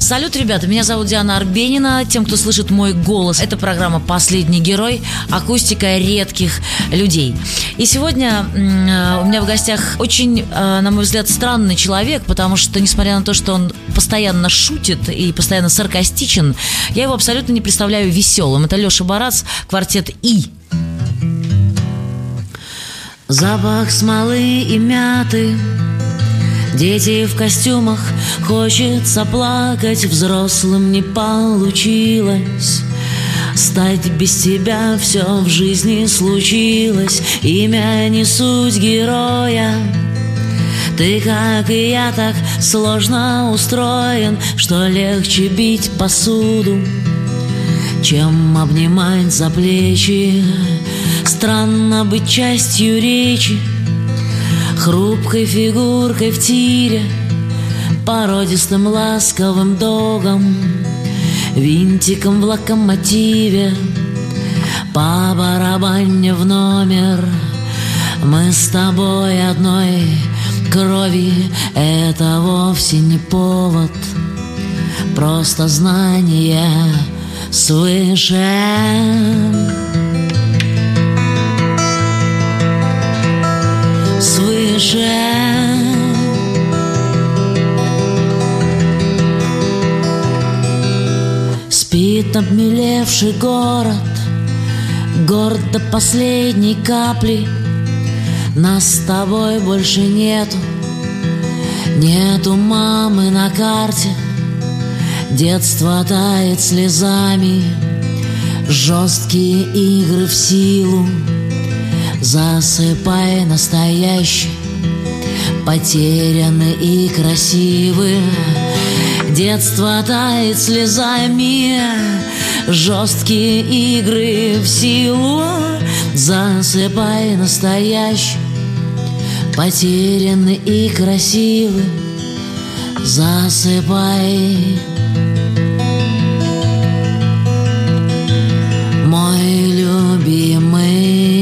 Салют, ребята, меня зовут Диана Арбенина. Тем, кто слышит мой голос, это программа «Последний герой», акустика редких людей. И сегодня у меня в гостях очень, на мой взгляд, странный человек, потому что, несмотря на то, что он постоянно шутит и постоянно саркастичен, я его абсолютно не представляю веселым. Это Леша Барац, квартет «И». Запах смолы и мяты, дети в костюмах, хочется плакать, взрослым не получилось. Стать без тебя все в жизни случилось, имя не суть героя. Ты, как и я, так сложно устроен, что легче бить посуду, чем обнимать за плечи. Странно быть частью речи, хрупкой фигуркой в тире, породистым ласковым догом, винтиком в локомотиве. По барабане в номер, мы с тобой одной крови. Это вовсе не повод, просто знание свыше. Свыше. Спит обмелевший город, город до последней капли. Нас с тобой больше нету, нету мамы на карте. Детство тает слезами, жесткие игры в силу. Засыпай настоящий, потерянный и красивый. Детство тает слезами, жесткие игры в силу. Засыпай настоящий, потерянный и красивый. Засыпай. Мой любимый.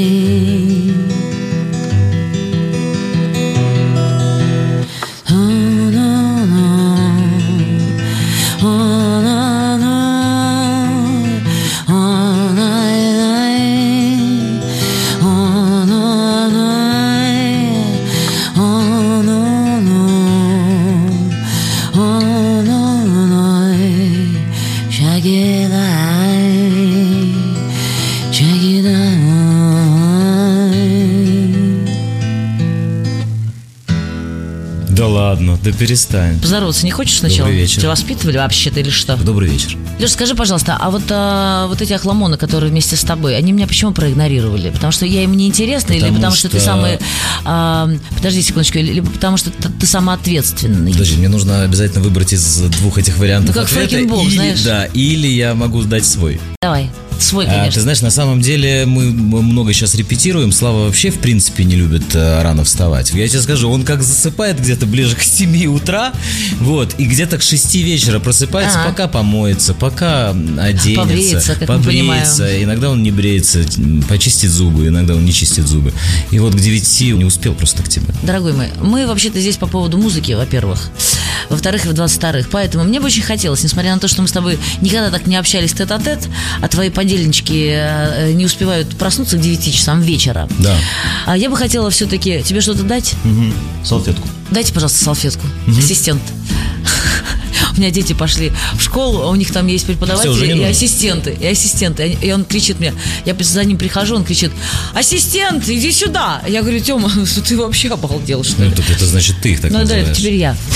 Да перестань. Поздороваться не хочешь сначала? Добрый вечер. Тебя воспитывали вообще-то или что? Добрый вечер. Леш, скажи, пожалуйста, а вот эти охламоны, которые вместе с тобой, они меня почему проигнорировали? Потому что я им не интересна, или потому что ты самый... подожди секундочку, либо потому что ты самоответственный? Подожди, мне нужно обязательно выбрать из двух этих вариантов как ответа. Фрэкинбол, знаешь? Да, или я могу дать свой. Давай. Свой, конечно. Ты знаешь, на самом деле мы много сейчас репетируем. Слава вообще, в принципе, не любит рано вставать. Я тебе скажу, он как засыпает где-то ближе к 7 утра, вот, и где-то к 6 вечера просыпается, пока помоется, пока оденется, побреется. Иногда он не бреется, почистит зубы, иногда он не чистит зубы. И вот к 9 не успел просто к тебе. Дорогой мой, мы вообще-то здесь по поводу музыки, во-первых. Во-вторых, и в-22-х. Поэтому мне бы очень хотелось, несмотря на то, что мы с тобой никогда так не общались тет-а-тет, а твои подельнички не успевают проснуться к 9 часам вечера. Да. А я бы хотела все-таки тебе что-то дать. Салфетку. Дайте, пожалуйста, салфетку. Ассистент. У меня дети пошли в школу, у них там есть преподаватели и ассистенты. И он кричит мне, я за ним прихожу, он кричит: ассистент, иди сюда. Я говорю: Тёма, ты вообще обалдел, что ли? Ну, это значит, ты их так называешь. Ну да, теперь я.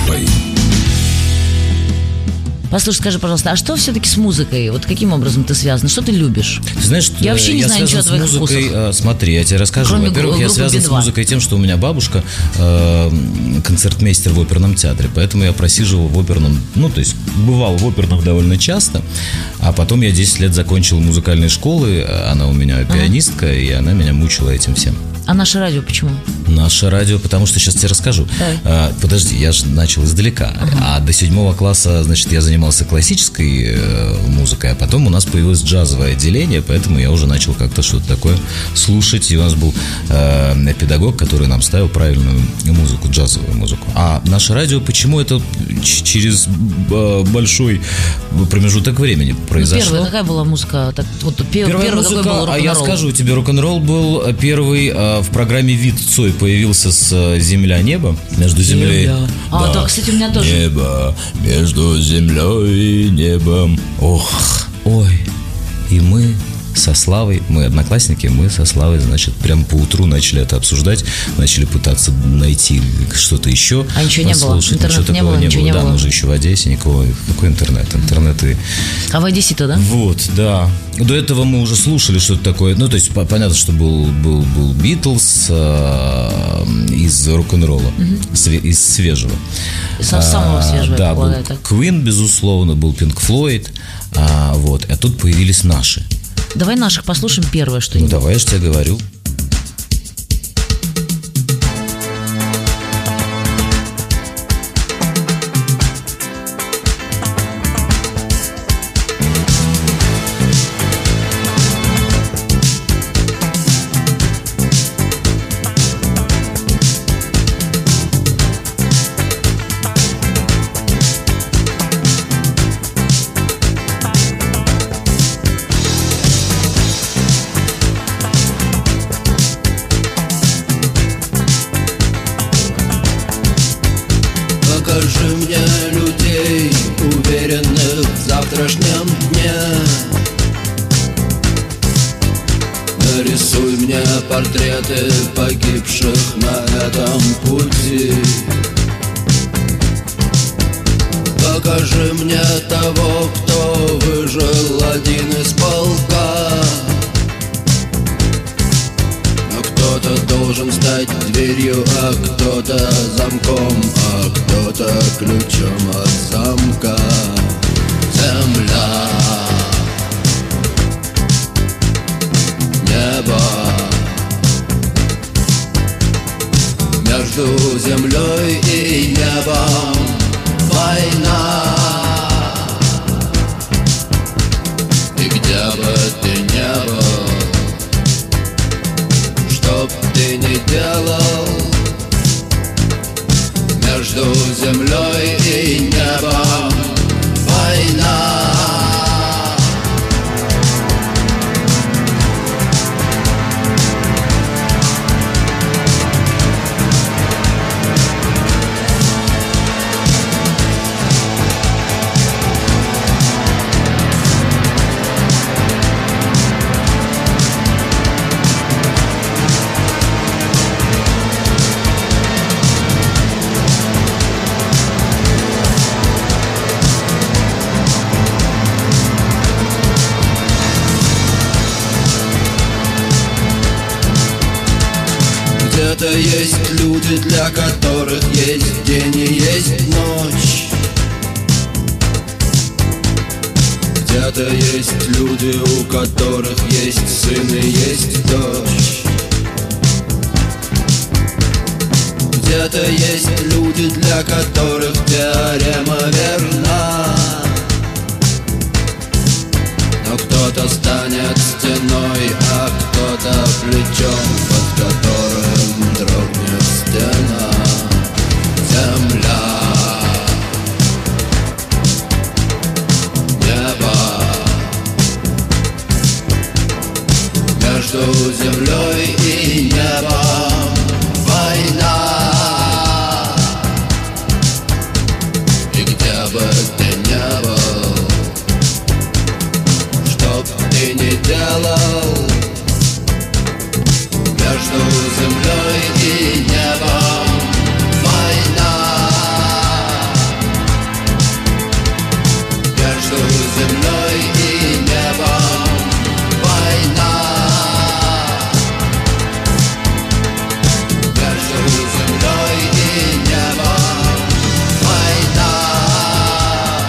Послушай, скажи, пожалуйста, а что все-таки с музыкой? Вот каким образом ты связан? Что ты любишь? Ты знаешь, я вообще не знаю ничего о твоих вкусах. Смотри, я тебе расскажу. Кроме Во-первых, я связан Би-2 с музыкой тем, что у меня бабушка концертмейстер в оперном театре, поэтому я просиживал в оперном, то есть бывал в оперном довольно часто, а потом я 10 лет закончил музыкальные школы, она у меня пианистка, и она меня мучила этим всем. А наше радио почему? Наше радио, потому что сейчас тебе расскажу. Подожди, я же начал издалека. А до 7 класса, значит, я занимался классической музыкой, а потом у нас появилось джазовое отделение, поэтому я уже начал как-то что-то такое слушать. И у нас был педагог, который нам ставил правильную музыку, джазовую музыку. А наше радио, почему это через большой промежуток времени произошло. Первая какая была музыка? Первая музыка, какой был рок-н-ролл? я скажу тебе, рок-н-ролл был первый в программе «Вид Цой» появился с «Земля-небо». Между землей... Да, кстати, у меня тоже. Небо между землей и небом. Ох, ой. И мы со Славой, мы одноклассники, мы со Славой, значит, прям по утру начали это обсуждать, начали пытаться найти что-то еще. А ничего не было? Интернета не было, ничего не было? Да, мы же еще в Одессе, никакого. Какой интернет? Интернет и... А в Одессе-то, да? Вот, да. До этого мы уже слушали что-то такое. Ну, то есть, понятно, что был Битлз из рок-н-ролла, из свежего. Самого свежего, да, я полагаю, был Queen, безусловно, был Pink Floyd. Вот, а тут появились наши. Давай наших послушаем первое что-нибудь. Ну, давай, я же тебе говорю. Покажи мне людей, уверенных в завтрашнем дне. Нарисуй мне портреты погибших на этом пути. Покажи мне того, кто выжил один из полка. Кто-то должен стать дверью, а кто-то замком, а кто-то ключом от замка. Земля, небо, между землей и небом война. И где бы ты ни был, что б ты ни делал, между землей и небом война. Где-то есть люди, для которых есть день и есть ночь. Где-то есть люди, у которых есть сын и есть дочь. Где-то есть люди, для которых теорема верна. Но кто-то станет стеной, а кто-то плечом, под которым дрогнет стена. Земля, небо, между землей и небом война. И где бы ты ни был, что б ты ни делал, между землей и небом война. Между землей и небом война. Между землей и небом война.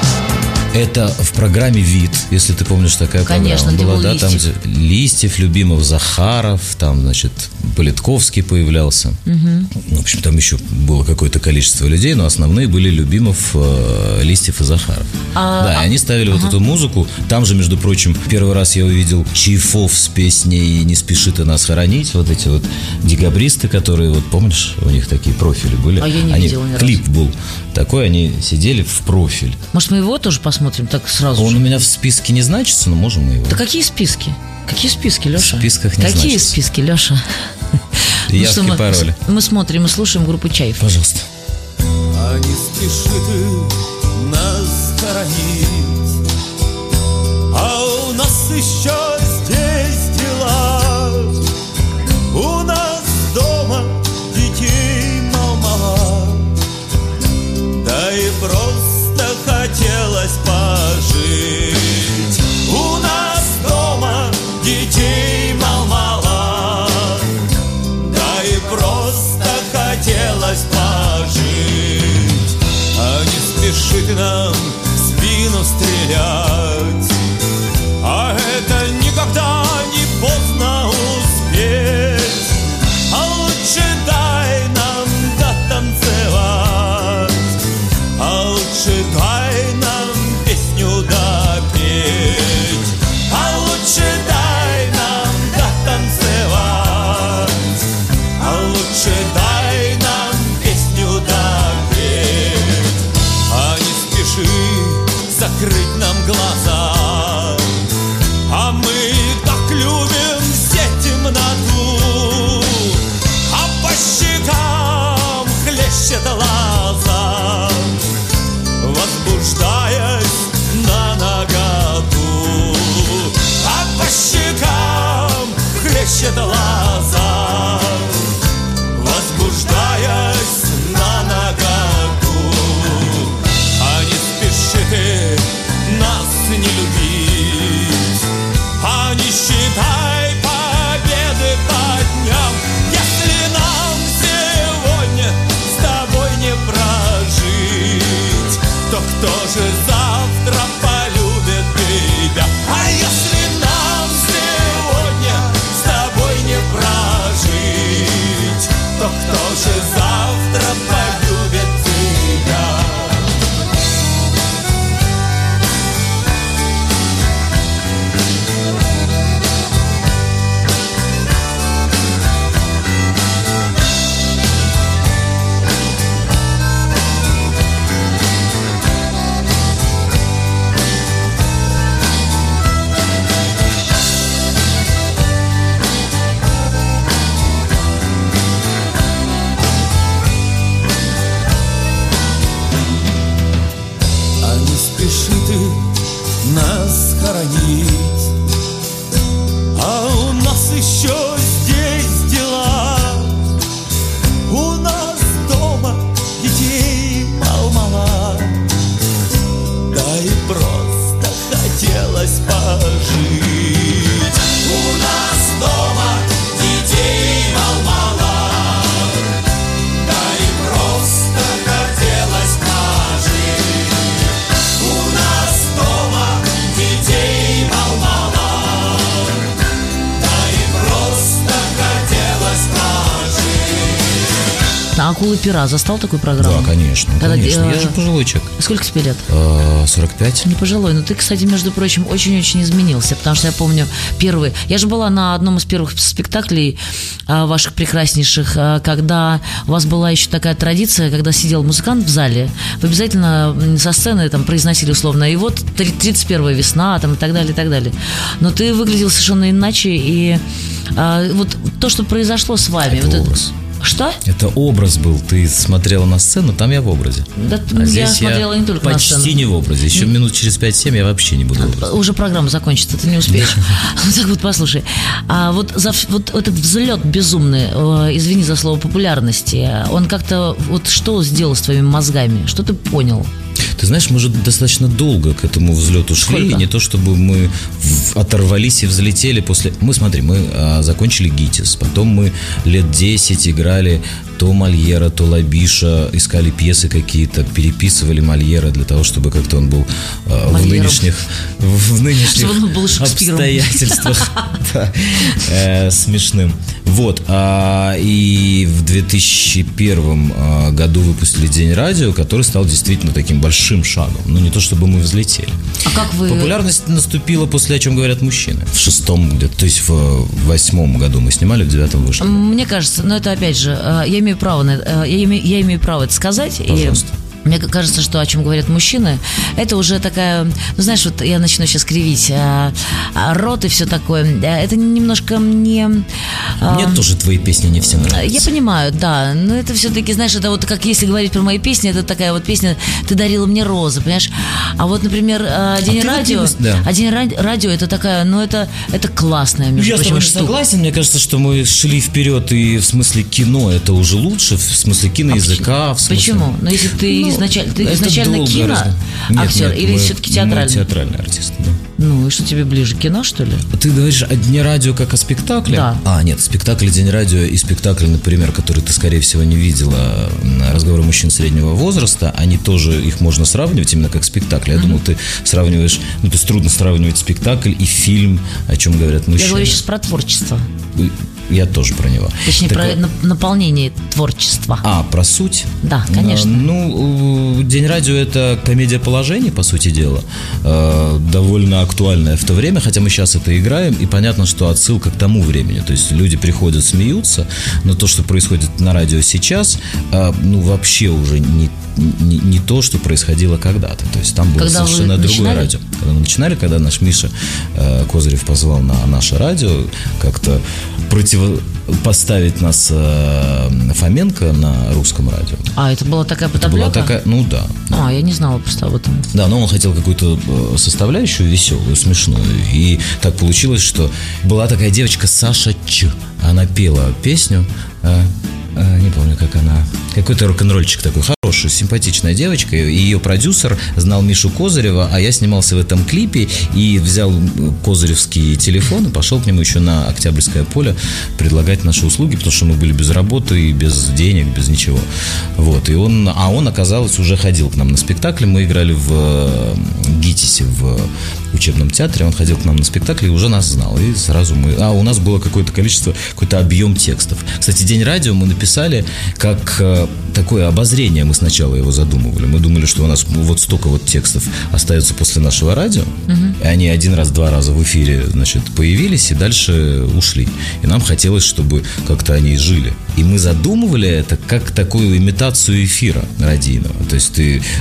Это в программе «Вид», если ты помнишь, такая Конечно, программа была, да, там Листьев. где Листьев, Любимов, Захаров, там, значит, Политковский появлялся. В общем, там еще было какое-то количество людей, но основные были Любимов, Листьев и Захаров. Да, и они ставили вот эту музыку. Там же, между прочим, первый раз я увидел Чайфов с песней «Не спеши ты нас хоронить». Вот эти вот декабристы, которые, вот помнишь, у них такие профили были. А я не Они, видела ни разу. клип был такой, они сидели в профиль. Может, мы его тоже посмотрим так сразу Он же? у меня в списке не значится, но можем мы его. Да какие списки? Какие списки, Леша? В списках не Какие значится. списки, Леша? Явки, пароли. Мы смотрим и слушаем группу «Чайф». Пожалуйста. А не спеши ты нас хоронить, а у нас еще здесь дела. У нас дома детей мало, да и просто хотелось пожить. У нас дома детей мало, да и просто хотелось пожить. А не спеши ты нам в спину стрелять, а это никогда не поздно успеть. А лучше дай нам дотанцевать, а лучше дай нам песню допеть. А лучше дай нам дотанцевать, а лучше дай нам песню допеть. А не спеши закрыть нам глаза, а мы так любим все темноту. А по щекам хлещет лоза, возбуждаясь на наготу. А по щекам хлещет лоза, возбуждаясь на наготу. А не спеши ты нас не любить, а не считай победы по дням. Если нам сегодня с тобой не прожить, то кто же завтра полюбит тебя? А если нам сегодня с тобой не прожить, то кто же завтра полюбит тебя? А не спеши ты нас хоронить, а у нас еще здесь дела. У нас дома детей мало, да и просто хотелось пожить. У нас дома детей мало, да и просто хотелось пожить. У нас дома детей мало, да и просто хотелось пожить. А «Акулы пера» застал такую программу? Да, конечно, Когда, конечно. Я же пожилой человек. Сколько тебе лет? 45. Не пожилой, но ты, кстати, между прочим, очень-очень изменился, потому что я помню первый... Я же была на одном из первых спектаклей ваших прекраснейших, когда у вас была еще такая традиция, когда сидел музыкант в зале, вы обязательно со сцены там произносили условно, и вот 31-я весна, там, и так далее, и так далее. Но ты выглядел совершенно иначе, и вот то, что произошло с вами... Это вот образ. Что? Это образ был. Ты смотрела на сцену, там я в образе. Да, А я здесь смотрела не только на почти сцену. не в образе. Еще минут через 5-7 я вообще не буду в образе. Уже программа закончится, ты не успеешь. Ну так вот, послушай. А вот этот взлет безумный, извини за слово популярности, он как-то вот что сделал с твоими мозгами? Что ты понял? Ты знаешь, мы же достаточно долго к этому взлету шли. Сколько? Не то, чтобы мы оторвались и взлетели после... Мы закончили ГИТИС. Потом мы лет 10 играли то Мольера, то Лабиша искали пьесы какие-то, переписывали Мольера для того, чтобы как-то он был в нынешних обстоятельствах смешным. Вот. И в 2001 году выпустили «День радио», который стал действительно таким большим шагом. Но не то, чтобы мы взлетели. А как вы... Популярность наступила после «О чем говорят мужчины». В 6-м где-то, то есть в 8-м году мы снимали, в 9-м вышли. Мне кажется, но это опять же, я имею право это сказать. Пожалуйста. И мне кажется, что «О чем говорят мужчины», это уже такая, ну знаешь, вот я начну сейчас кривить рот и все такое. Это немножко не... Мне тоже твои песни не всем нравятся. Я понимаю, да, но это все-таки, знаешь, это вот как если говорить про мои песни, это такая вот песня «Ты дарила мне розы», понимаешь? А вот, например, «День радио», «День радио» это такая, ну это классная, между прочим, я с тобой штука. согласен, мне кажется, что мы шли вперед, и в смысле кино это уже лучше, в смысле киноязыка, в смысле... Почему? Но если ты изначально киноактер или все-таки театральный? Театральный артист, да. Ну и что тебе ближе, кино, что ли? Ты говоришь о Дне радио как о спектакле? Да. Нет, спектакль «День радио» и спектакль, например, который ты, скорее всего, не видела, «Разговоры мужчин среднего возраста», они тоже, их можно сравнивать именно как спектакль. Я думал, ты сравниваешь, то есть трудно сравнивать спектакль и фильм, «О чем говорят мужчины». Я говорю сейчас про творчество. Я тоже про него. Точнее, про наполнение творчества. Про суть? Да, конечно. «День радио» — это комедия положений, по сути дела, довольно актуальная в то время, хотя мы сейчас это играем, и понятно, что отсылка к тому времени. То есть люди приходят, смеются, но то, что происходит на радио сейчас, вообще уже не то, что происходило когда-то. То есть там было совершенно другое радио. Когда мы начинали, когда наш Миша Козырев позвал на наше радио как-то противопоставить нас Фоменко на русском радио. Это была такая подоплека? Да. Я не знала просто об этом. Да, но он хотел какую-то составляющую веселую, смешную. И так получилось, что была такая девочка Саша Ч. Она пела песню, не помню, как она... Какой-то рок-н-ролльчик такой, хорошая, симпатичная девочка. И ее продюсер знал Мишу Козырева, а я снимался в этом клипе и взял козыревский телефон и пошел к нему еще на Октябрьское поле предлагать наши услуги, потому что мы были без работы и без денег, без ничего. Вот, и он оказалось, уже ходил к нам на спектакль. Мы играли в ГИТИСе, в учебном театре. Он ходил к нам на спектакль и уже нас знал. И сразу у нас было какое-то количество, какой-то объем текстов. Кстати, «День радио» мы написали как такое обозрение. Мы сначала его задумывали. Мы думали, что у нас вот столько вот текстов остается после нашего радио. И они один раз, два раза в эфире, появились и дальше ушли. И нам хотелось, чтобы как-то они жили. И мы задумывали это как такую имитацию эфира радийного. То есть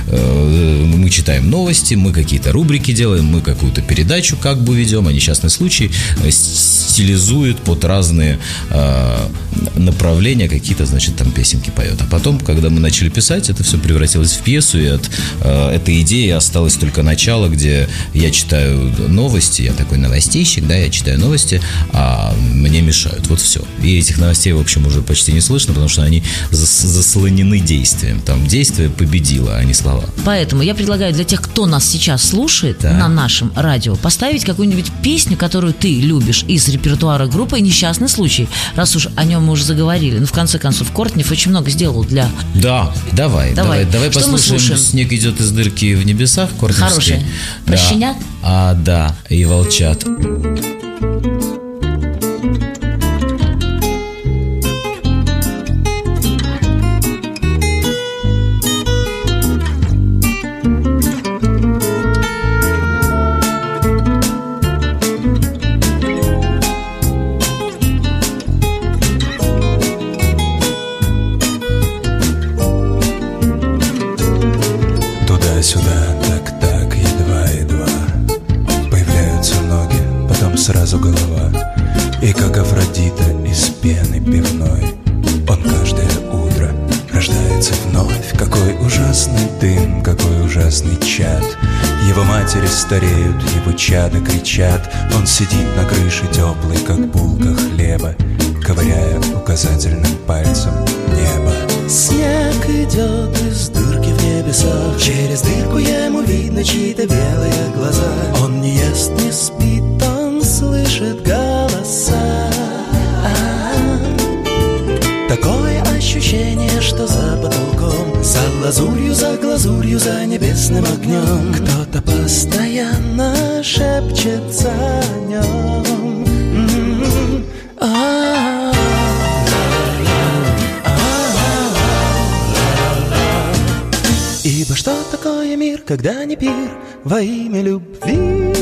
мы читаем новости, мы какие-то рубрики делаем, мы какую-то передачу как бы ведем, а несчастный случай стилизует под разные направления, какие-то, там песенки поет. А потом, когда мы начали писать, это все превратилось в пьесу, и от этой идеи осталось только начало, где я читаю новости, я такой новостейщик, да, я читаю новости, а мне мешают, вот все. И этих новостей, в общем, уже почти не слышно, потому что они заслонены действием. Там действие победило, а не слова. Поэтому я предлагаю для тех, кто нас сейчас слушает на нашем радио, поставить какую-нибудь песню, которую ты любишь из репертуара группы «Несчастный случай», раз уж о нем мы уже заговорили. В конце концов, Кортнев очень много сделал для... Да, давай Что послушаем «Снег идет из дырки в небесах» Кортневский. Хорошая. Про щенят? Да, и волчат. Туда-сюда, так-так, едва-едва появляются ноги, потом сразу голова. И как Афродита из пены пивной, он каждое утро рождается вновь. Какой ужасный дым, какой ужасный чад. Его матери стареют, его чада кричат. Он сидит на крыше теплый, как булка хлеба, ковыряя указательным пальцем небо. Снег идет из дырки в небесах, через дырку ему видно чьи-то белые глаза. Он не ест, не спит, он слышит голоса. Такое ощущение, глазурью, за небесным огнем. Кто-то постоянно шепчется о нем. Ибо что такое мир, когда не пир во имя любви?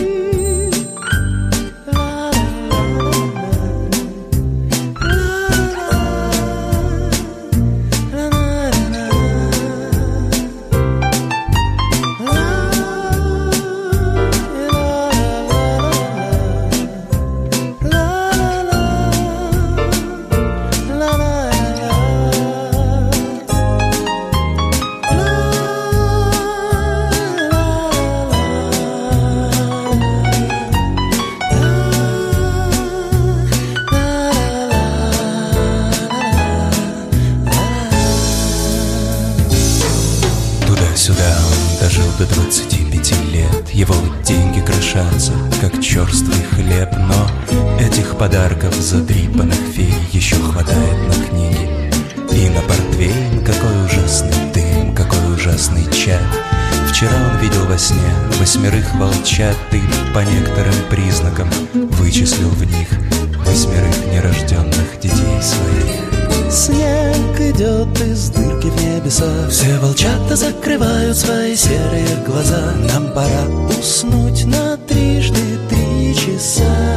Сюда он дожил до 25 лет. Его деньги крошатся, как черствый хлеб. Но этих подарков задрипанных фей еще хватает на книги и на портвейн. Какой ужасный дым, какой ужасный чад. Вчера он видел во сне 8 волчат и по некоторым признакам вычислил в них 8 нерожденных детей своих. Снег идет из дырки в небеса. Все волчата закрывают свои серые глаза. Нам пора уснуть на 3 часа.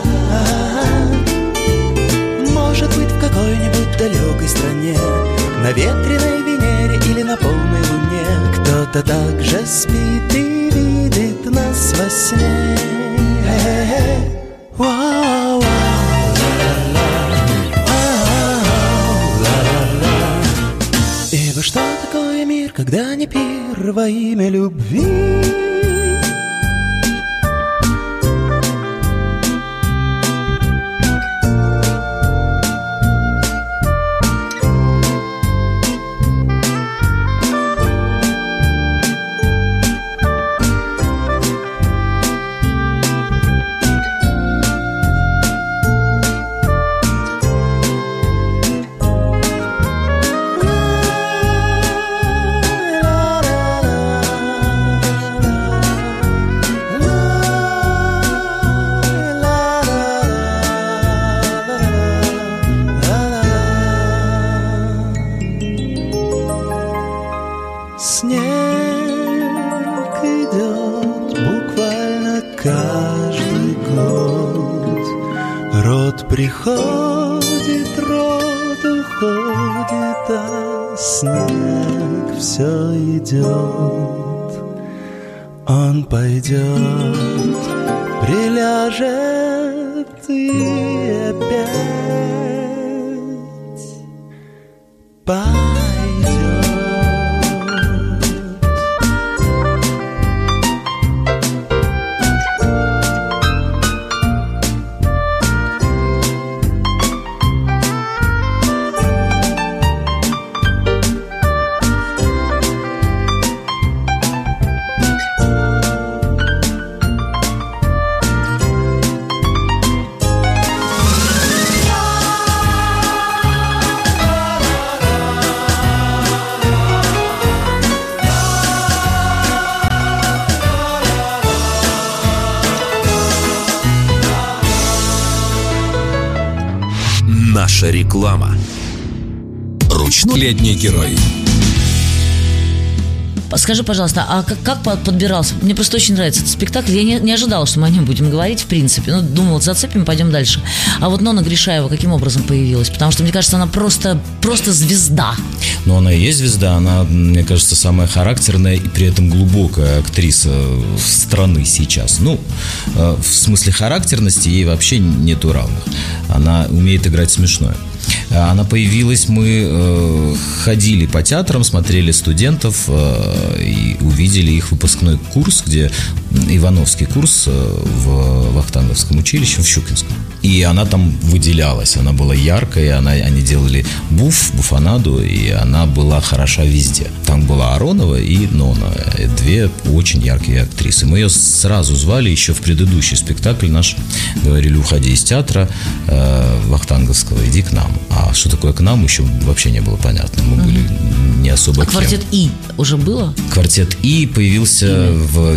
Может быть, в какой-нибудь далекой стране, на ветреной Венере или на полной Луне, кто-то также спит и видит нас во сне. Ибо что такое мир, когда не пир во имя любви? Снег идет буквально каждый год. Род приходит, род уходит, а снег все идет. Он пойдет, приляжет и опять пойдет. Наша реклама. Ручной летний герой. Скажи, пожалуйста, а как подбирался? Мне просто очень нравится этот спектакль. Я не ожидала, что мы о нем будем говорить, в принципе. Ну, думала, зацепим, пойдем дальше. А вот Нонна Гришаева каким образом появилась? Потому что, мне кажется, она просто звезда. Но она и есть звезда. Она, мне кажется, самая характерная и при этом глубокая актриса страны сейчас. Ну, в смысле характерности ей вообще нету равных. Она умеет играть смешное. Она появилась, мы ходили по театрам, смотрели студентов и увидели их выпускной курс, где Ивановский курс в Вахтанговском училище, в Щукинском. И она там выделялась, она была яркой, они делали буфанаду, и она была хороша везде. Там была Аронова и Нона, две очень яркие актрисы. Мы ее сразу звали еще в предыдущий спектакль наш, говорили: уходи из театра вахтанговского, иди к нам. А что такое к нам, еще вообще не было понятно. Мы были не особо кем. Квартет И уже было? Квартет И появился в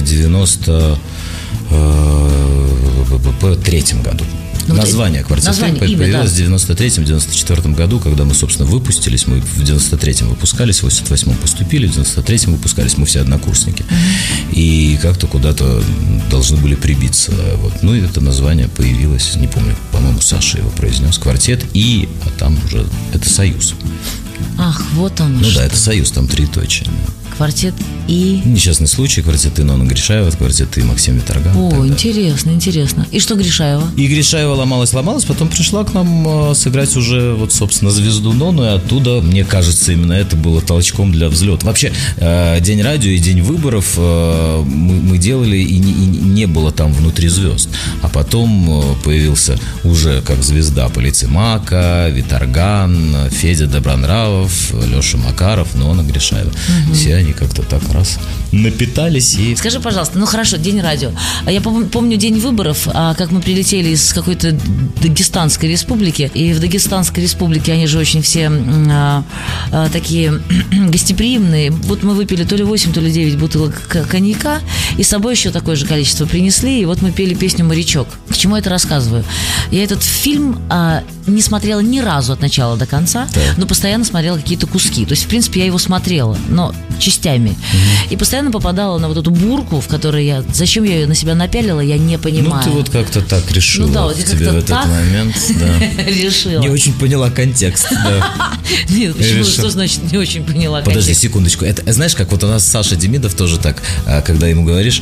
93-м году. Название «Квартет И» появилось в 93-94 году, когда мы, собственно, выпустились. Мы в 93-м выпускались, в 88-м поступили, в 93-м выпускались. Мы все однокурсники. И как-то куда-то должны были прибиться. Вот. Ну и это название появилось, не помню, по-моему, Саша его произнес. «Квартет И», а там уже это «Союз». Ах, вот он. Ну да, это «Союз», там троеточие. Квартет И. Несчастный случай, квартет И Нона Гришаева, квартет И Максим Виторган. О, интересно, интересно. И что Гришаева? И Гришаева ломалась, потом пришла к нам сыграть уже, вот, собственно, звезду Нону, и оттуда, мне кажется, именно это было толчком для взлета. Вообще, День радио и День выборов мы делали, и не было там внутри звезд. А потом появился уже как звезда Полицемака, Виторган, Федя Добронравов, Леша Макаров, Нона Гришаева. Все они как-то так раз напитались и... Скажи, пожалуйста, ну хорошо, День радио. Я помню День выборов, как мы прилетели из какой-то Дагестанской республики, и в Дагестанской республике они же очень все такие гостеприимные. Вот мы выпили то ли 8, то ли 9 бутылок коньяка, и с собой еще такое же количество принесли, и вот мы пели песню «Морячок». К чему я это рассказываю? Я этот фильм не смотрела ни разу от начала до конца, но постоянно смотрела какие-то куски. То есть, в принципе, я его смотрела, но частями. И постоянно попадала на вот эту бурку, в которой зачем я ее на себя напялила, я не понимаю. Ну, ты вот как-то так решила. Ну да, вот я тебе как-то в этот так момент решила. Не очень поняла контекст. Нет, почему? Что значит не очень поняла контекст? Подожди секундочку. Это, знаешь, как вот у нас Саша Демидов тоже так, когда ему говоришь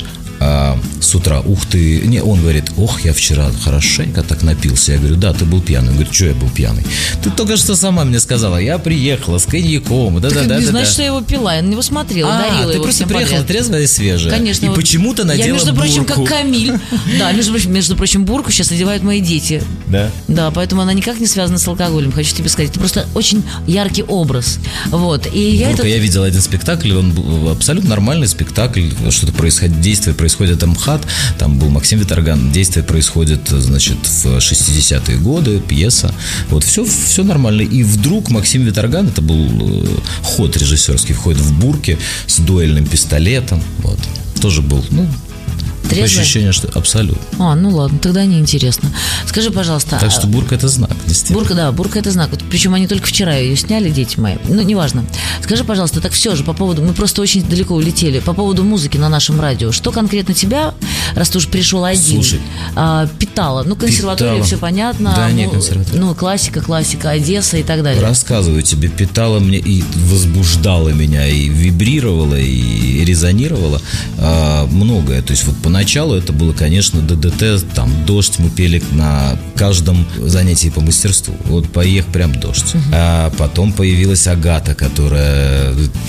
с утра: ух ты, не, он говорит: ох, я вчера хорошенько так напился. Я говорю: да, ты был пьяный. Он говорит: что я был пьяный? Ты только что сама мне сказала: я приехала с коньяком. Так не значит, что я его пила, я на него смотрела, дарила его. Ты просто приехала трезвая и свежая. Конечно. И почему-то надела бурку. Я, между прочим, как Камиль. Да, между прочим, бурку сейчас надевают мои дети. Да? Да, поэтому она никак не связана с алкоголем, хочу тебе сказать. Это просто очень яркий образ. Вот. И я видел один спектакль, он был абсолютно нормальный спектакль. Что-то происходит, действие происходит в МХАТ, там был Максим Виторган, действие происходит, значит, в 60-е годы, пьеса, вот, все нормально, и вдруг Максим Виторган, это был ход режиссерский, входит в бурке с дуэльным пистолетом, вот, тоже был, трезвая? Ощущение, что абсолютно. Ну ладно, тогда неинтересно. Скажи, пожалуйста. Так что бурка — это знак, действительно. Бурка — это знак. Вот, причем они только вчера ее сняли, дети мои. Ну, неважно. Скажи, пожалуйста, так все же по поводу... Мы просто очень далеко улетели. По поводу музыки на нашем радио. Что конкретно тебя, раз ты уже пришел один, питало? Ну, консерватория, все понятно. Да, не консерватория. Ну, классика, Одесса и так далее. Рассказываю тебе, питало мне и возбуждало меня, и вибрировало, и резонировало многое. То есть вот поначалу это было, конечно, ДДТ, там дождь, мы пели на каждом занятии по мастерству. Вот поехал прям дождь. А потом появилась Агата, которая...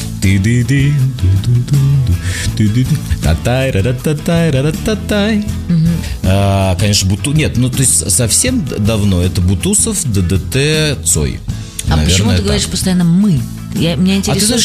Конечно, нет, ну то есть совсем давно это Бутусов, ДДТ, Цой. А почему ты говоришь постоянно «мы»? Меня интересует,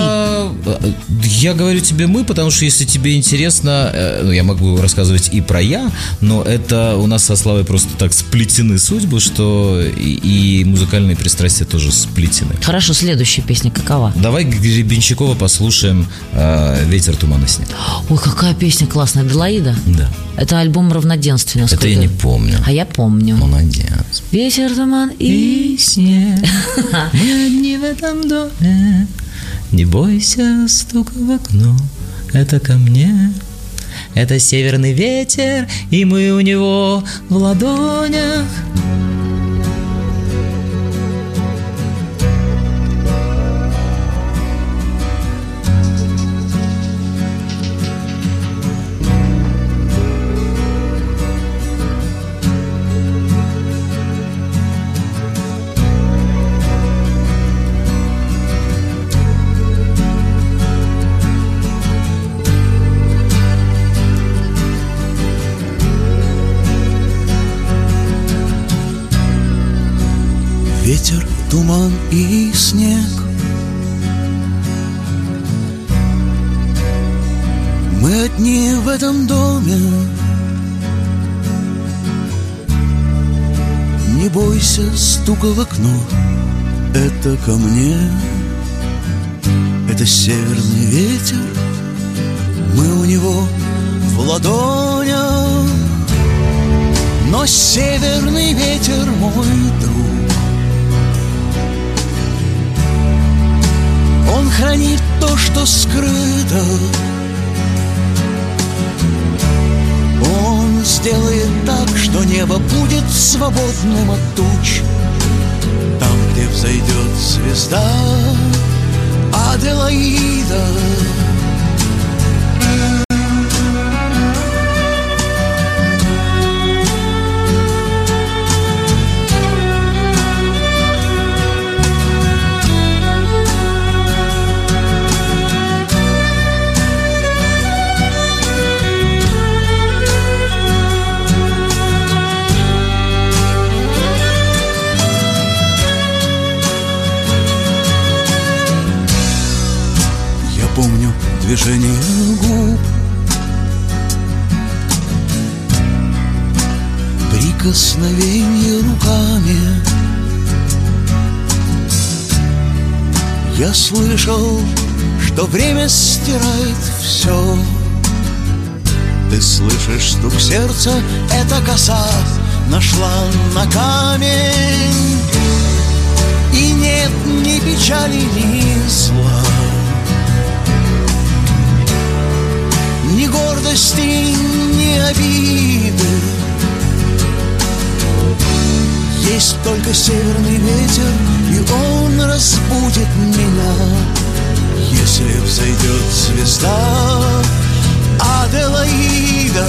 я говорю тебе «мы», потому что если тебе интересно, я могу рассказывать и про «я», но это у нас со Славой просто так сплетены судьбы, что и музыкальные пристрастия тоже сплетены. Хорошо, следующая песня какова? Давай Гребенщикова послушаем «Ветер, туман и снег». Ой, какая песня классная, Аделаида? Да. Это альбом «Равноденствие». Это я не помню. А я помню. Молодец. Ветер, туман и снег. Мы одни в этом доме. Не бойся стука в окно. Это ко мне. Это северный ветер, и мы у него в ладонях. ветер, туман и снег. Мы одни в этом доме. Не бойся стука в окно, это ко мне. Это северный ветер, мы у него в ладонях. Но северный ветер мой друг, он хранит то, что скрыто. Он сделает так, что небо будет свободным от туч. Там, где взойдет звезда Аделаида. Помню движение губ, прикосновение руками. Я слышал, что время стирает все. Ты слышишь стук сердца, эта коса нашла на камень. И нет ни печали, ни зла, ни гордости, ни обиды. Есть только северный ветер, и он разбудит меня, если взойдет звезда Аделаида.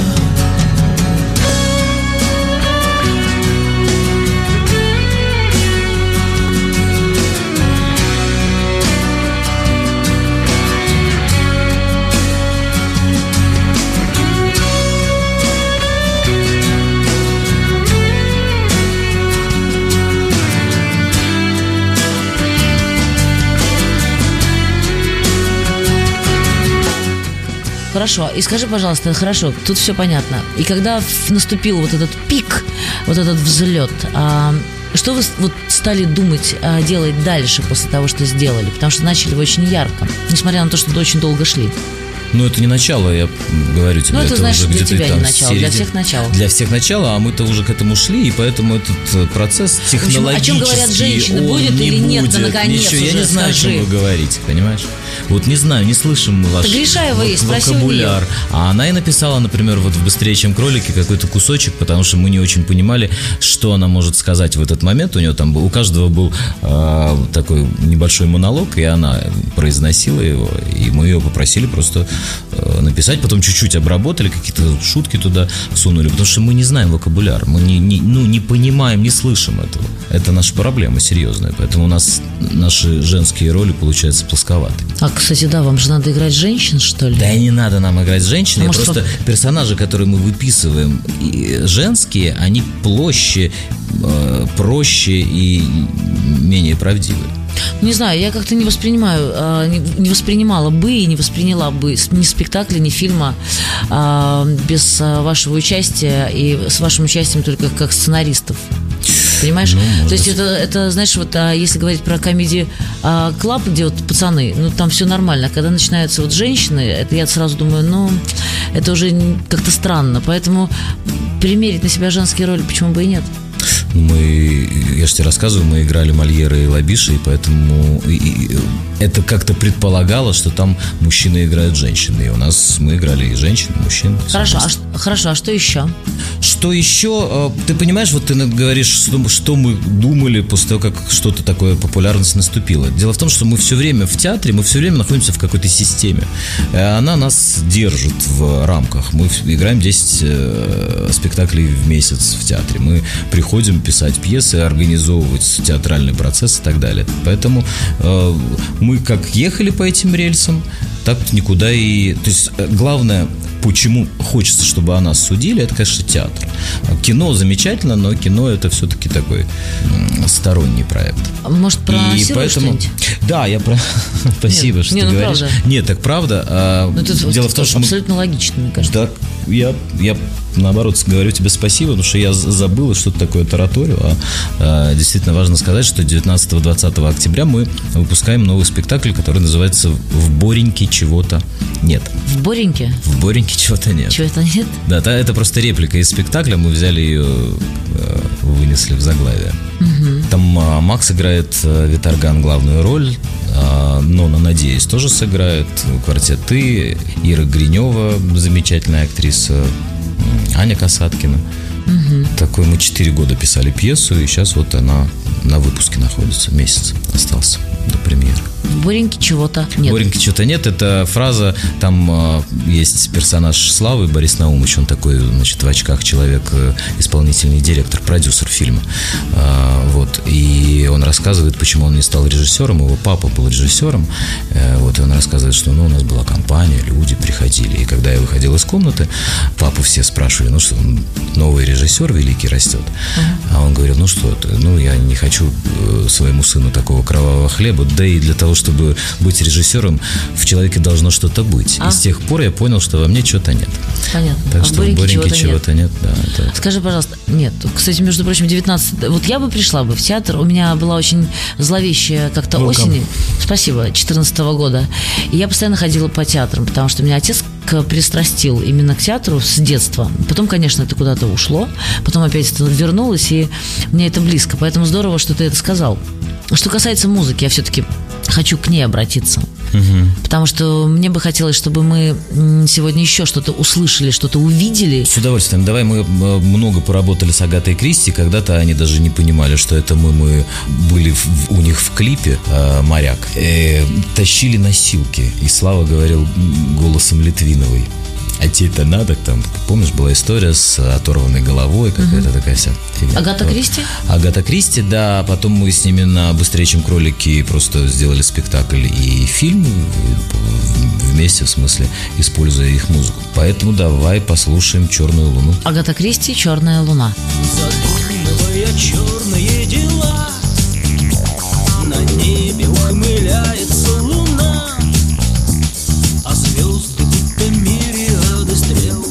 Хорошо, и скажи, пожалуйста, хорошо, тут все понятно. И когда наступил вот этот пик, вот этот взлет, что вы вот стали думать, делать дальше после того, что сделали? Потому что начали вы очень ярко, несмотря на то, что очень долго шли. Ну, это не начало, я говорю тебе. Ну, это значит, уже для тебя там не начало, для всех начало. Для всех начало, а мы-то уже к этому шли, и поэтому этот процесс технологический, о чем говорят женщины, будет или нет, да наконец ничего, уже, я не знаю, о чем вы говорите, понимаешь? Вот не знаю, не слышим мы ваш вокабуляр. А она и написала, например, вот в «Быстрее, чем кролики» какой-то кусочек, потому что мы не очень понимали, что она может сказать в этот момент. У нее там был, у каждого был такой небольшой монолог, и она произносила его, и мы ее попросили просто написать, потом чуть-чуть обработали, какие-то шутки туда сунули, потому что мы не знаем вокабуляр, мы не понимаем, не слышим этого. Это наша проблема серьезная, поэтому у нас наши женские роли получаются плосковатые. А, кстати, да, вам же надо играть женщин, что ли? Да и не надо нам играть женщин, просто персонажи, которые мы выписываем, женские, они проще и менее правдивые. Не знаю, я как-то не воспринимаю, не воспринимала бы и не восприняла бы ни спектакля, ни фильма без вашего участия и с вашим участием только как сценаристов. Понимаешь? Ну, то есть это, знаешь, вот если говорить про комедии клаб, где вот пацаны, ну там все нормально. А когда начинаются вот женщины, это я сразу думаю, ну это уже как-то странно. Поэтому примерить на себя женские роли почему бы и нет. Я же тебе рассказываю, мы играли Мольера и Лабиша, и поэтому это как-то предполагало, что там мужчины играют женщины. И у нас мы играли и женщин, и мужчин. Хорошо, а что еще? Что еще? Ты понимаешь, вот ты говоришь, что мы думали после того, как что-то такое популярность наступила. Дело в том, что мы все время в театре, мы все время находимся в какой-то системе. Она нас держит в рамках. Мы играем 10 спектаклей в месяц в театре. Мы приходим писать пьесы, организовывать театральный процесс и так далее. Поэтому мы как ехали по этим рельсам, так никуда и... То есть главное, почему хочется, чтобы о нас судили, это, конечно, театр. Кино замечательно, но кино это все-таки такой сторонний проект. Может, проанонсируешь что-нибудь? Да, я про... Спасибо, что ты говоришь. Правда. Нет, так правда. Дело в том, что абсолютно логично, мне кажется. Да, я наоборот говорю тебе спасибо, потому что я забыл, что такое тараторю. Действительно важно сказать, что 19-20 октября мы выпускаем новый спектакль, который называется «В Бореньке чего-то нет». В Бореньке? В Бореньке чего-то нет. Чего-то нет? Да, это просто реплика из спектакля, мы взяли ее, вынесли в заглавие. Угу. Там Макс играет Виторган главную роль, Нона, надеюсь, тоже сыграет, квартеты, Ира Гринева, замечательная актриса, Аня Касаткина. Угу. Такой мы 4 года писали пьесу, и сейчас вот она на выпуске находится, месяц остался до премьеры. В Бореньке чего-то нет. В Бореньке чего-то нет, это фраза, там есть персонаж Славы, Борис Наумович, он такой, значит, в очках человек, исполнительный директор, продюсер фильма. Вот, и он рассказывает, почему он не стал режиссером, его папа был режиссером, вот, и он рассказывает, что, у нас была компания, люди приходили, и когда я выходил из комнаты, папу все спрашивали, что новый режиссер великий растет, а он говорил, что ты, я не хочу своему сыну такого кровавого хлеба, да и для того, чтобы быть режиссером, в человеке должно что-то быть. И с тех пор я понял, что во мне чего-то нет. Понятно. Так что в Бореньке чего-то нет. Да, это... Скажи, пожалуйста, нет. Кстати, между прочим, 19... Вот я бы пришла бы в театр, у меня была очень зловещая как-то осень. Спасибо, 14-го года. И я постоянно ходила по театрам, потому что меня отец пристрастил именно к театру с детства. Потом, конечно, это куда-то ушло, потом опять это вернулось, и мне это близко. Поэтому здорово, что ты это сказал. Что касается музыки, я все-таки хочу к ней обратиться. Потому что мне бы хотелось, чтобы мы сегодня еще что-то услышали, что-то увидели. С удовольствием. Давай, мы много поработали с Агатой Кристи. Когда-то они даже не понимали, что это мы были у них в клипе «Моряк». Тащили носилки. И Слава говорил голосом Литвиновой: а тебе это надо? Там, помнишь, была история с оторванной головой, какая-то такая вся фигня. Агата Кристи? Агата Кристи, да. Потом мы с ними на «Быстрее, чем кролики» просто сделали спектакль и фильм вместе, в смысле, используя их музыку. Поэтому давай послушаем «Черную луну». Агата Кристи «Черная луна». Задумывая черные дела, на небе ухмыляется луна, а звезды будто мириады стрел,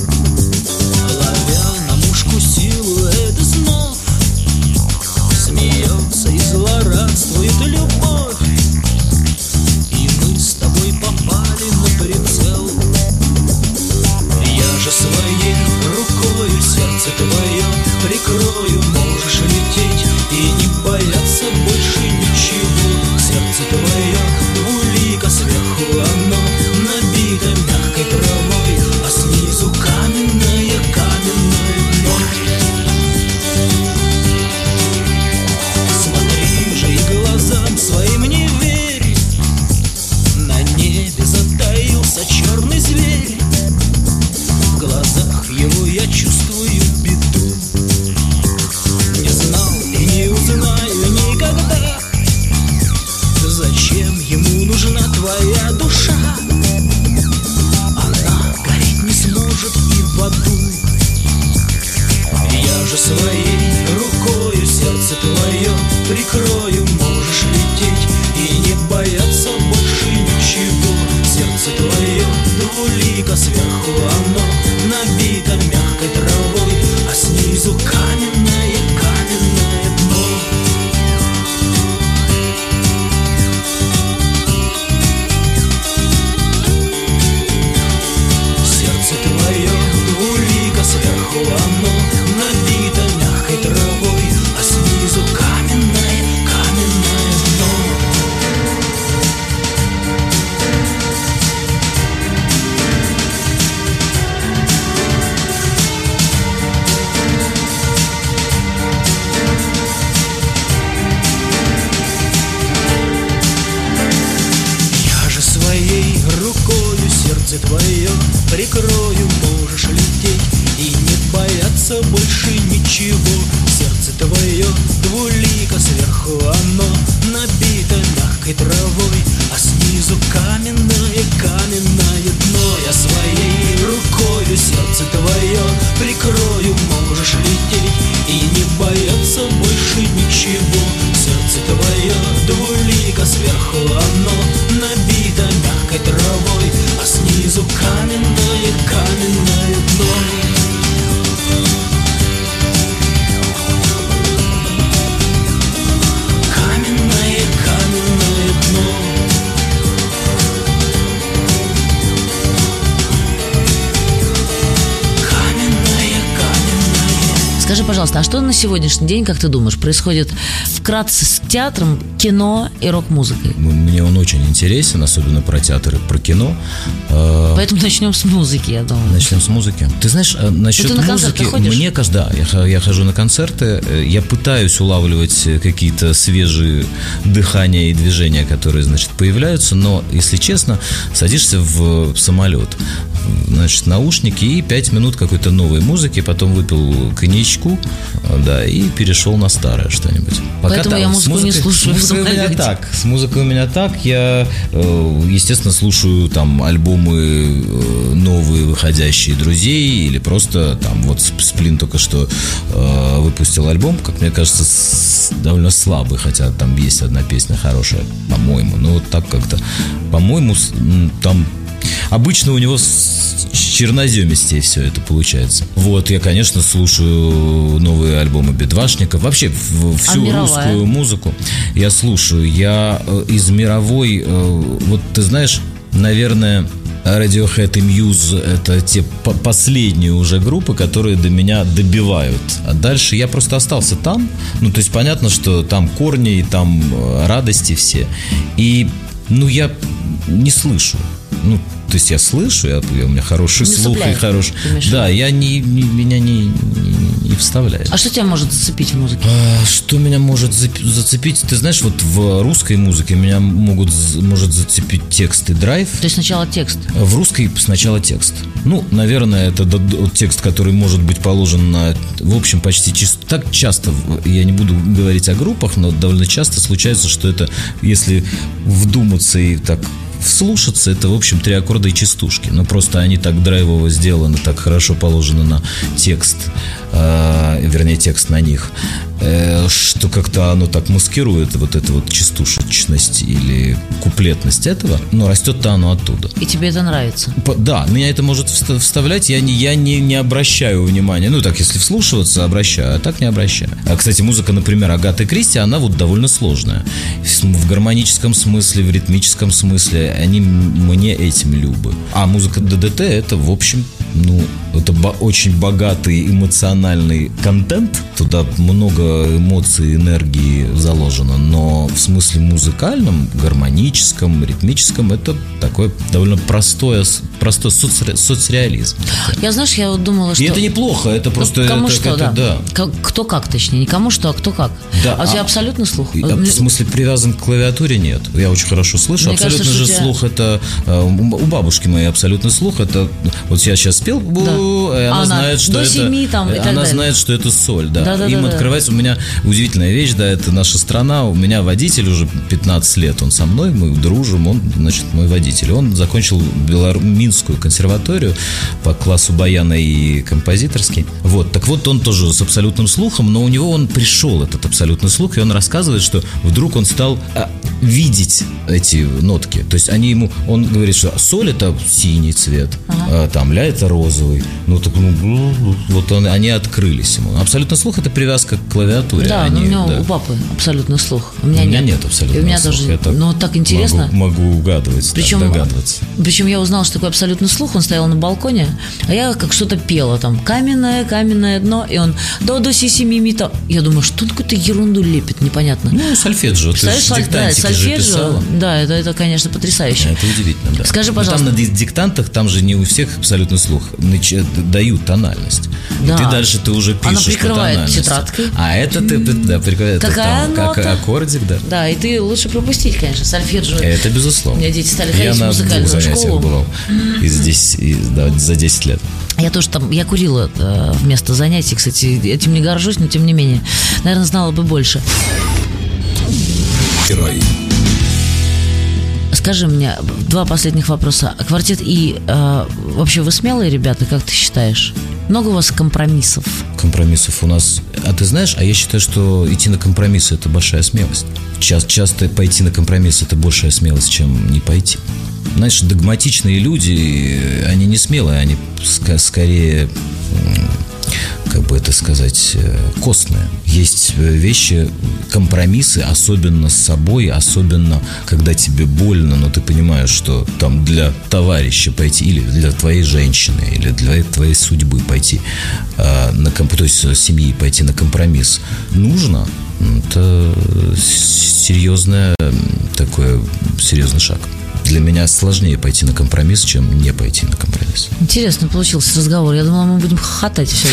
ловя на мушку силуэты снов, смеется и злорадствует любовь, и мы с тобой попали на прицел. Я же своей рукою сердце твое прикрою, можешь лететь и не бояться больше ничего. Сердце твое двулико, сверху оно набито мягкой травой, а снизу каменное дно. Смотри же и глазам своим не верь, на небе затаился черный зверь, в глазах его я чувствую беду. Не знал и не узнаю никогда, зачем ему нужна твоя душа. Она гореть не сможет и в аду. Я же своей рукою сердце твое прикрою, можешь лететь и не бояться больше ничего. Сердце твое двулико, сверху оно набито мягкой травой, а снизу каменное дно. Сердце твое двулико, сверху оно набито мягкой травой, а снизу каменное дно. Я же своей рукою сердце твое прикрою, можешь лететь и не бояться больше ничего. Сердце твое двулико, сверху оно набито мягкой травой, а снизу каменное дно. Я своей рукой прикрою, можешь лететь и не бояться больше ничего. Сердце твое двулико, сверху оно набито мягкой травой, а снизу каменное, каменное дно. Скажи, пожалуйста, а что на сегодняшний день, как ты думаешь, происходит вкратце с театром, кино и рок-музыкой? Мне он очень интересен, особенно про театр и про кино. Поэтому начнем с музыки, я думаю. Начнем с музыки. Ты знаешь, насчет на музыки, ходишь? мне кажется, да, я хожу на концерты, я пытаюсь улавливать какие-то свежие дыхания и движения, которые, значит, появляются, но, если честно, садишься в самолет, значит, наушники и 5 минут какой-то новой музыки, потом выпил коньячку, да, и перешел на старое что-нибудь. Поэтому я музыку не слушаю в самолете. С музыкой у меня так. Я, естественно, слушаю там альбомы новые, выходящие друзей, или просто там вот Сплин только что выпустил альбом, как мне кажется, довольно слабый, хотя там есть одна песня хорошая, по-моему. Ну, вот так как-то, по-моему, там обычно у него с черноземистее все это получается. Вот, я, конечно, слушаю новые альбомы Бедвашников. Вообще, всю русскую музыку я слушаю. Я из мировой, вот ты знаешь, наверное, Radiohead и Muse — это те последние уже группы, которые до меня добивают. А дальше я просто остался там. Ну, то есть понятно, что там корни и там радости все. И, ну, я не слышу. Ну, то есть я слышу, у меня хороший слух и хороший. Да, меня не вставляет. А что тебя может зацепить в музыке? Что меня может зацепить? Ты знаешь, вот в русской музыке меня может зацепить текст и драйв. То есть сначала текст? В русской сначала текст. Ну, наверное, это текст, который может быть положен на, в общем, почти так часто, я не буду говорить о группах, но довольно часто случается, что это, если вдуматься и так вслушаться, это, в общем, 3 аккорда и частушки. Но просто они так драйвово сделаны, так хорошо положены на текст, вернее, текст на них, что как-то оно так маскирует вот эту вот частушечность или куплетность этого. Но растет-то оно оттуда. И тебе это нравится? Да, меня это может вставлять. Я не обращаю внимания. Ну, так, если вслушиваться, обращаю, а так не обращаю. А, кстати, музыка, например, Агаты Кристи, она вот довольно сложная. В гармоническом смысле, в ритмическом смысле они мне этим любы. А музыка ДДТ — это, в общем, ну, это очень богатый эмоциональный контент. Туда много эмоций, энергии заложено. Но в смысле музыкальном, гармоническом, ритмическом это такой довольно простой соцреализм. Я, знаешь, я вот думала, что... И это неплохо, это просто... Кому это, что, это, да. Кто как, точнее. Не кому что, а кто как. Да, а у тебя абсолютно слух? В смысле привязан к клавиатуре? Нет. Я очень хорошо слышу. Мне абсолютно кажется, же слух это... У бабушки моей абсолютно слух это... Вот я сейчас спел, и она знает, что до это... 7 там, и так она далее. знает, что это соль, да. Да, Им открывается... У меня удивительная вещь, да, это наша страна. У меня водитель уже 15 лет, он со мной, мы дружим, он, значит, мой водитель. Он закончил Минскую консерваторию по классу баяна и композиторский. Вот, так вот, он тоже с абсолютным слухом, но у него он пришел, этот абсолютный слух, и он рассказывает, что вдруг он стал видеть эти нотки. То есть они ему, он говорит, что соль — это синий цвет, там ля — это розовый. Ну, так, вот они открылись ему. Абсолютный слух — это привязка к клавиатуре. Да, но у него у папы абсолютный слух. У меня нет абсолютного слуха. У меня тоже, но так интересно. Могу угадывать, догадываться. Причем я узнала, что такой абсолютный слух. Он стоял на балконе, а я как что-то пела там: каменное дно, и он до си си ми ми то. Я думаю, что он какую-то ерунду лепит, непонятно. Ну, сольфеджио, ты же диктантики же писала. Да, это, конечно, потрясающе. Это удивительно, да. Скажи, пожалуйста. Там на диктантах, там же не у всех абсолютный слух, дают тональность. Да. И ты дальше уже пишешь. Она прикрывает по тетрадкой. А это ты, да, прикрывает. Какая там, нота? Как аккордик, да. Да, и ты лучше пропустить, конечно, сольфеджио. Это безусловно. У меня дети стали ходить в музыкальную школу. Я на 2 занятиях бывал за 10 лет. Я тоже там, я курила вместо занятий, кстати, этим не горжусь, но тем не менее, наверное, знала бы больше. Герой. Скажи мне, 2 последних вопроса. Квартет И, вообще вы смелые ребята, как ты считаешь? Много у вас компромиссов? Компромиссов у нас... А ты знаешь, я считаю, что идти на компромиссы – это большая смелость. Часто пойти на компромисс – это большая смелость, чем не пойти. Знаешь, догматичные люди, они не смелые, они скорее, как бы это сказать, костные. Есть вещи, компромиссы, особенно с собой, особенно когда тебе больно, но ты понимаешь, что там для товарища пойти, или для твоей женщины, или для твоей судьбы пойти, то есть семьи пойти на компромисс нужно. Это серьезный шаг. Для меня сложнее пойти на компромисс, чем не пойти на компромисс. Интересно получился разговор. Я думала, мы будем хохотать все.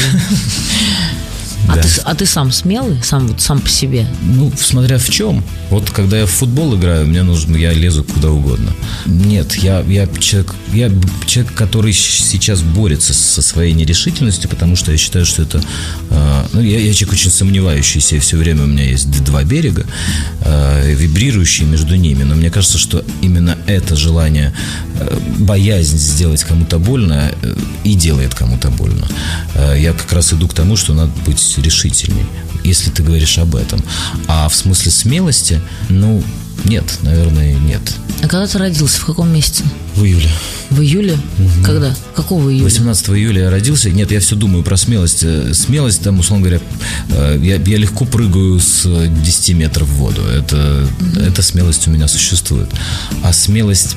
А ты сам смелый? Сам по себе? Ну, смотря в чем. Вот когда я в футбол играю, я лезу куда угодно. Нет, я человек, который сейчас борется со своей нерешительностью, потому что я считаю, что это... я человек очень сомневающийся, и все время у меня есть 2 берега, вибрирующие между ними. Но мне кажется, что именно это желание, боязнь сделать кому-то больно и делает кому-то больно. Я как раз иду к тому, что надо быть решительней, если ты говоришь об этом. А в смысле смелости, нет, наверное, нет. А когда ты родился? В каком месяце? В июле. В июле? Угу. Когда? Какого июля? 18 июля я родился. Нет, я все думаю про смелость. Смелость, там, условно говоря, я легко прыгаю с 10 метров в воду. Эта смелость у меня существует. А смелость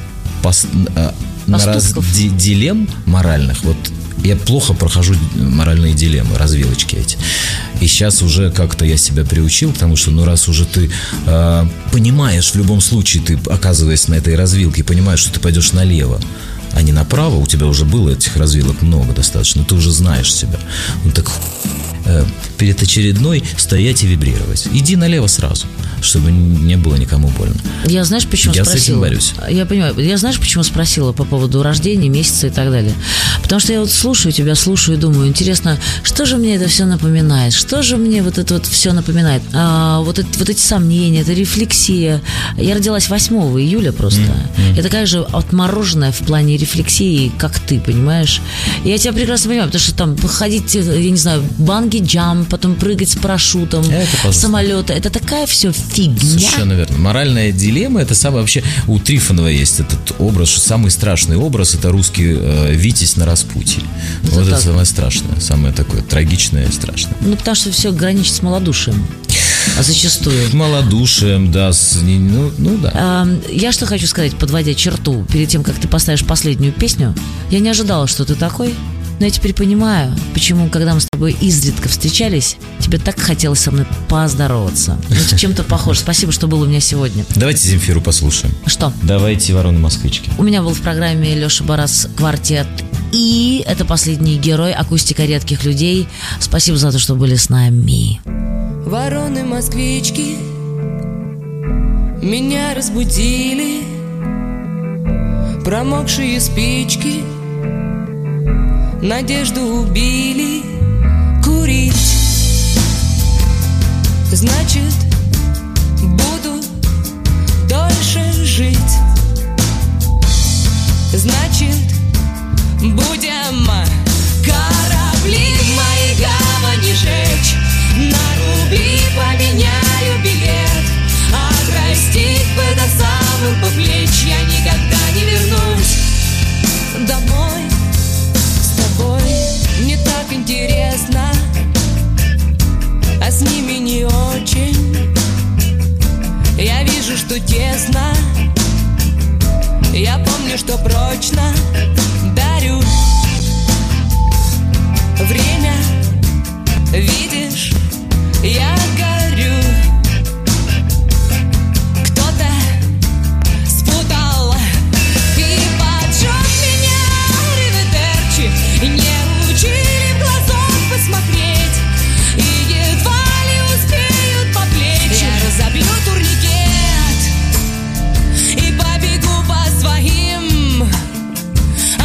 на дилемм моральных, вот я плохо прохожу моральные дилеммы, развилочки эти. И сейчас уже как-то я себя приучил, потому что, раз уже ты понимаешь, в любом случае, ты, оказываясь на этой развилке, понимаешь, что ты пойдешь налево, а не направо, у тебя уже было этих развилок много достаточно, ты уже знаешь себя. Так перед очередной стоять и вибрировать. Иди налево сразу, чтобы не было никому больно. Я знаешь, почему спросила? Я с этим борюсь. Я понимаю. Я знаешь, почему спросила по поводу рождения, месяца и так далее? Потому что я вот слушаю тебя, и думаю, интересно, что же мне это все напоминает? Что же мне вот это вот все напоминает? Вот эти сомнения, эта рефлексия. Я родилась 8 июля просто. Я такая же отмороженная в плане рефлексии, как ты, понимаешь? И я тебя прекрасно понимаю, потому что там ходить, я не знаю, банги-джамп, потом прыгать с парашютом, самолета. Это такая все фигня. Совершенно верно. Моральная дилемма, это самое вообще... У Трифонова есть этот образ, что самый страшный образ — это русский Витязь на распутье. Вот это самое страшное, самое такое трагичное и страшное. Потому что все граничит с малодушием. А зачастую. Малодушием, да. Да. Я что хочу сказать, подводя черту, перед тем, как ты поставишь последнюю песню, я не ожидала, что ты такой. Но я теперь понимаю, почему, когда мы с тобой изредка встречались, тебе так хотелось со мной поздороваться. Это чем-то похоже. Спасибо, что был у меня сегодня. Давайте Земфиру послушаем. Что? Давайте «Вороны-москвички». У меня был в программе Леша Барас «Квартет И». Это «Последний герой», акустика редких людей. Спасибо за то, что были с нами. Вороны-москвички меня разбудили, промокшие спички надежду убили. Курить, значит, буду дольше жить. Значит, будем корабли мои гавани жечь. На рубли поменяю билет, а простить бы до самых бы плеч. Я никогда не вернусь домой. Мне так интересно, а с ними не очень. Я вижу, что тесно, я помню, что прочно дарю время. Видишь, я горю. Кто-то спутал и поджег меня риведерчи. Не учили в глазок посмотреть, и едва ли успеют по плечи. Я разобью турникет и побегу по своим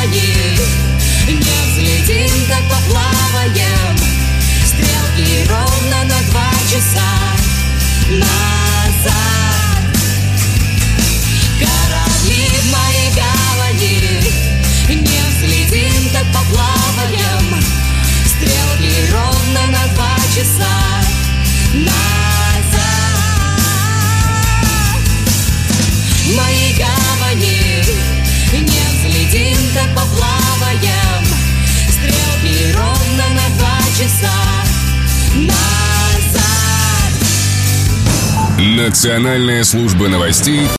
гавани. Не взлетим, так поплаваем. Стрелки ровно на 2 часа назад. Корабли в моей гавани. Не взлетим, так поплаваем. Стрелки ровно на 2 часа назад. В моей гавани. Не взлетим, так поплаваем. Стрелки ровно на 2 часа назад. Национальная служба новостей